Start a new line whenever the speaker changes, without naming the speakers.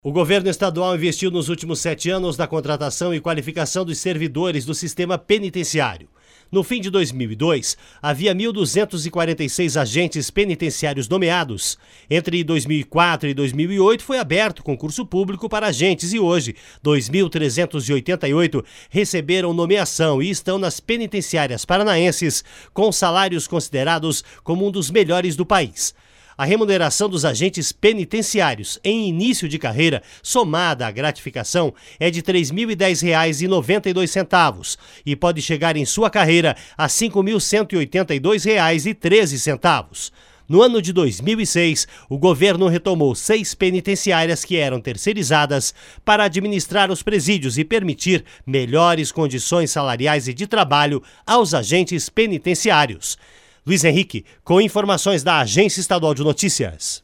O governo estadual investiu nos últimos 7 anos na contratação e qualificação dos servidores do sistema penitenciário. No fim de 2002, havia 1.246 agentes penitenciários nomeados. Entre 2004 e 2008 foi aberto concurso público para agentes e hoje, 2.388 receberam nomeação e estão nas penitenciárias paranaenses com salários considerados como um dos melhores do país. A remuneração dos agentes penitenciários em início de carreira, somada à gratificação, é de R$ 3.010,92 e pode chegar em sua carreira a R$ 5.182,13. No ano de 2006, o governo retomou 6 penitenciárias que eram terceirizadas para administrar os presídios e permitir melhores condições salariais e de trabalho aos agentes penitenciários. Luiz Henrique, com informações da Agência Estadual de Notícias.